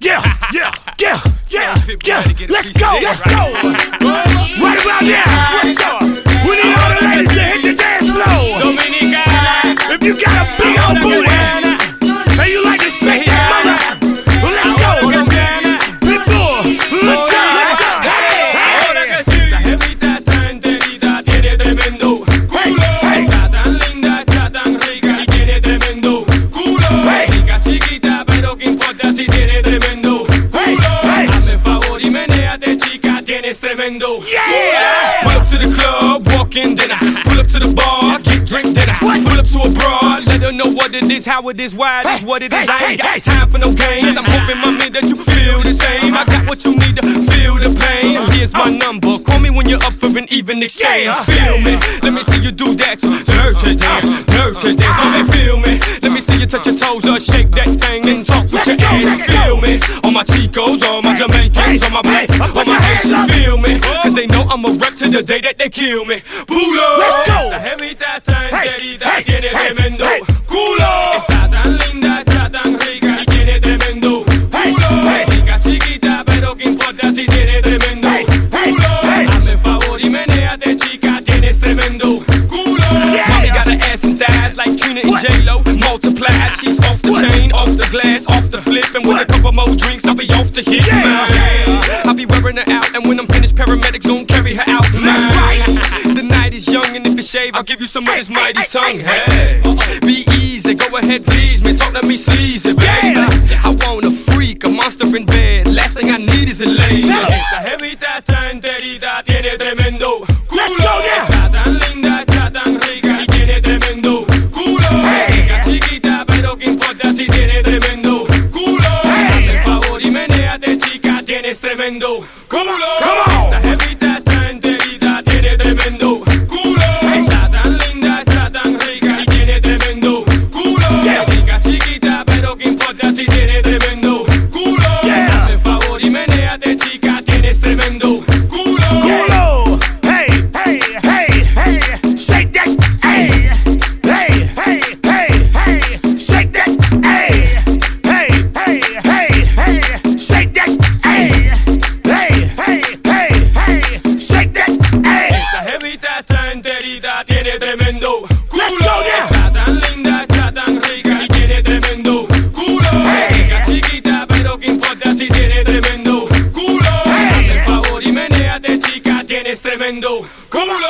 Yeah, let's go. Right about now, what's up? We need all the ladies to hit the dance floor. Dominicana, if you got a big old booty and you like to shake that mother, well, let's go. Pitbull, let's go. Ahora que sí, esa jevita está enterita, tiene tremendo culo. Está tan linda, está tan rica y tiene tremendo culo. Rica chiquita, pero qué importa si tiene tremendo culo. Hazme favor y menéate, chica, tienes tremendo culo. Pull up to the club, walk in, then I pull up to the bar, get drinks, then I pull up to a broad, let her know what it is, how it is, why it is, what it is. I ain't got time for no games. I'm hoping, my man, that you feel the same. I got what you need to feel the pain. Here's my number, call me when you're up for an even exchange. Feel me, let me see you do that dirty dance, dirty dance. Let me feel me, let me see you touch your toes or shake that thing and talk with your ass. Feel me, all my Chicos, all my Jamaicans, all my blacks, all my Haitians. Feel me, cause they know I'm a wreck to the day that they kill me. Pulo, let's go. Esa jevita está enterita, tiene tremendo culo. Está tan linda, está tan rica y tiene tremendo culo. Rica chiquita, pero qué importa si tiene tremendo culo. Hazme favor y menéate, chica, tienes tremendo culo. Mommy got her ass and thighs like Trina and J-Lo multiplied. She's off the chain, off the glass, off the flip, and with a couple more drinks, I'll be off the hit. I'll be wearing her out, and when I'm finished, paramedics gon' carry her out. The night is young, and if you shave, I'll give you some of this mighty tongue. Hey, be easy, go ahead, please, man, talk to me sleazy, baby. I want a freak, a monster in bed. Last thing I need is a lady. Esa jevita está enterita, tiene tremendo culo. Está tan linda, está tan rica y tiene tremendo culo. Rica chiquita, pero qué importa si tiene tremendo culo. Hazme favor y menéate, chica, tienes tremendo culo. Esa jevita está enterita, tiene tremendo culo. Está tan linda, está tan rica y tiene tremendo culo. Rica chiquita, pero qué importa si tiene tremendo culo. Hazme favor y menéate, chica, tienes tremendo culo. Hey, hey, hey, hey, shake that, hey, hey, hey, hey, hey, shake that, hey, hey, hey, hey, hey, shake that, hey, hey, hey, hey, hey, shake that, hey. Esa jevita está enterita, tiene tremendo culo. Let's go now. Está tan linda, está tan rica y tiene tremendo culo. Rica chiquita, pero qué importa si tiene tremendo culo. Hazme favor y menéate, chica, tienes tremendo culo.